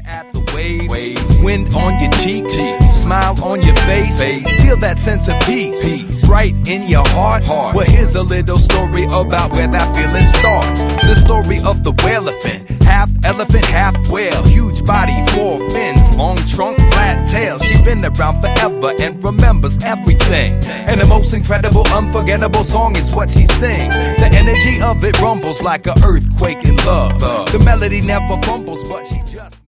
at the waves, wind on your cheeks, smile on your face, feel that sense of peace, right in your heart. Well, here's a little story about where that feeling starts. The story of the whale-elephant, half elephant, half whale, huge body, 4 fins, long trunk, flat tail. She's been around forever and remembers everything. And the most incredible, unforgettable song is what she sings. The energy of it rumbles like an earthquake in love. The melody never fumbles, but she just